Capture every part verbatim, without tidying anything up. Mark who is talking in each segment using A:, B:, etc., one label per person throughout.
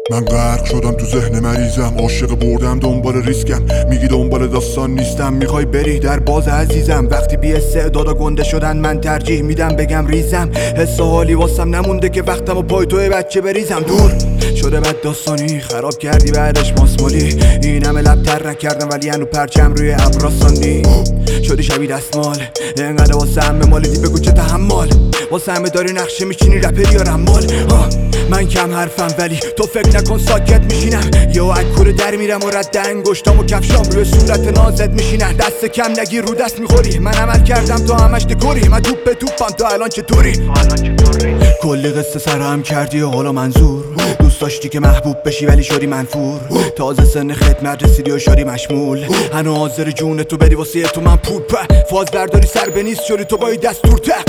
A: من غرق شدم تو ذهن مریضم، عاشق بردم دنبال ریسکم، میگی دنبال داستان نیستم، میخوای بری در باز عزیزم. وقتی بی استعدادا گنده شدن من ترجیح میدم بگم ریزم، حس و حالی واسم نمونده که وقتم و پای توی بچه بریزم. دور شده بد داستانی، خراب کردی بعدش ماسمالی، این همه لب تر نکردم ولی هنو پرچم روی ابراساندی. شدی شبیه دستمال اینقدر واسه همه مالیدی، بگو چه تحمل واسه همه داری نقشه میچینی، رپری یا رمال. من کم حرفم ولی تو فکر نکن ساکت میشینم، یه و اکور در میرم و رد انگشتام و کفشام روی صورت نازت میشینن. دست کم نگی رو دست میخوری، من عمل کردم تو همش دکوری، من توپ به توپم تو الان چطوری؟ کلی قصه سرهم کردی و حالا منظور، دوست داشتی که محبوب بشی ولی شدی منفور، تازه سن خدمت رسیدی و شدی مشمول، هنو حاضر جون تو بدی واسه تو من پول په، فاز برداری سر به نیست شدی تو با دستور ته.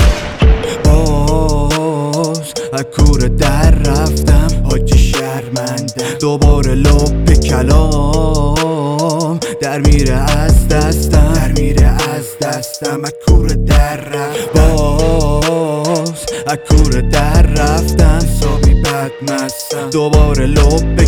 A: باز اکور در رفتم حاجی شرمنده، دوباره لب کلام در میره از دستم، در میره از دستم. اکور در رفتم، باز اکور در رفتم، حسابی بد مستم، دوباره لب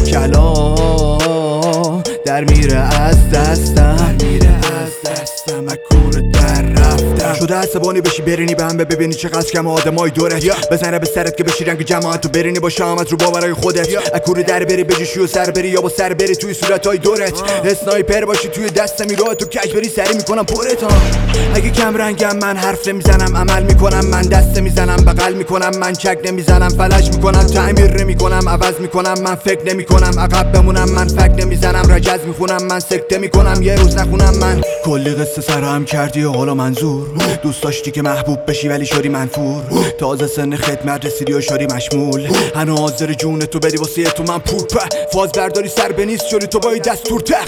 A: کلام در میره از دستم، در میره از دستم. اکور در رفتم شده عصبانی بشی برینی به همه، ببینی چقدر کم آدمای دورت yeah. بزنه به سرت که بشی رنگ جماعت، تو برینی با شامت رو باورای خودت yeah. اکور در بری بجوشی و سر بری یا با سر بری توی صورتای دورت uh. اسنایپر باشی توی دست میراه تو کج بری سری میکنم پرت ها. اگه کم رنگم من حرف نمیزنم، عمل میکنم من، دست میزنم بغل میکنم من، چک نمیزنم فلش میکنم، تعمیر نمیکنم عوض میکنم من، فکر نمیکنم عقب بمونم من، فکر نمیزنم رجز میخونم من، سکته میکنم یه روز نخونم من. کلی قصه سرهم کردی و حالا منظور، دوست داشتی که محبوب بشی ولی شدی منفور، تازه سن خدمت رسیدی و شدی مشمول، هنو حاضر جون تو بدی واسه تو من پول په، فاز برداری سر به نیست شدی تو با دستور ته.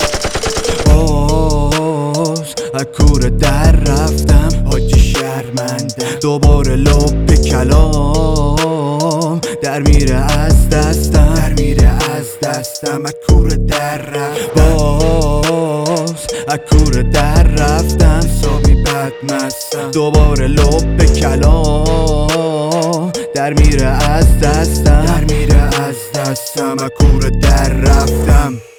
A: باز اکور در رفتم حاجی شرمنده، دوباره لب کلام در میره از دستم، در میره از دستم. اکور در رفتم، باز اکور در رفتم، حسابی بد مستم، دوباره لب کلام در میره از دستم، در میره از دستم. اکور در رفتم.